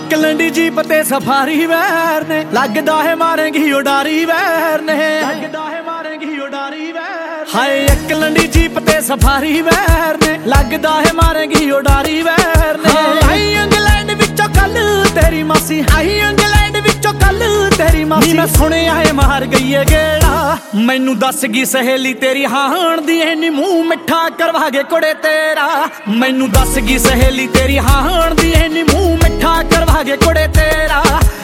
ਇੱਕ ਲੰਡੀ ਜੀਪ ਤੇ ਸਫਾਰੀ ਵੈਰ ਨੇ, ਲੱਗਦਾ ਹੈ ਮਾਰੇਗੀ ਉਡਾਰੀ ਵੈਰ ਨੇ, ਲੱਗਦਾ ਹੈ ਮਾਰੇਗੀ ਉਡਾਰੀ ਵੈਰ। ਹਾਏ ਇੱਕ ਲੰਡੀ ਜੀਪ ਤੇ ਸਫਾਰੀ ਵੈਰ ਨੇ, ਲੱਗਦਾ ਹੈ ਮਾਰੇਗੀ ਉਡਾਰੀ ਵੈਰ ਨੇ। ਆਈ ਇੰਗਲੈਂਡ ਵਿੱਚੋਂ ਕੱਲ ਤੇਰੀ ਮਾਸੀ, ਆਈ ਇੰਗਲੈਂਡ ਵਿੱਚੋਂ ਕੱਲ ਤੇਰੀ ਮਾਸੀ। ਮੈਂ ਸੁਣਿਆ ਏ ਮਾਰ ਗਈ ਏ ਗੇੜਾ, ਮੈਨੂੰ ਦੱਸ ਗਈ ਸਹੇਲੀ ਤੇਰੀ ਹਾਣ ਦੀ ਐਨੀ ਮੂੰਹ ਮਿੱਠਾ ਕਰਵਾ ਕੇ ਕੁੜੇ ਤੇਰਾ। ਮੈਨੂੰ ਦੱਸ ਗਈ ਸਹੇਲੀ ਤੇਰੀ ਹਾਣ ਦੀ ਐਨੀ ਮੂੰਹ ਮਿੱਠਾ ਕਰਵਾ ਕੇ ਕੁੜੇ ਤੇਰਾ।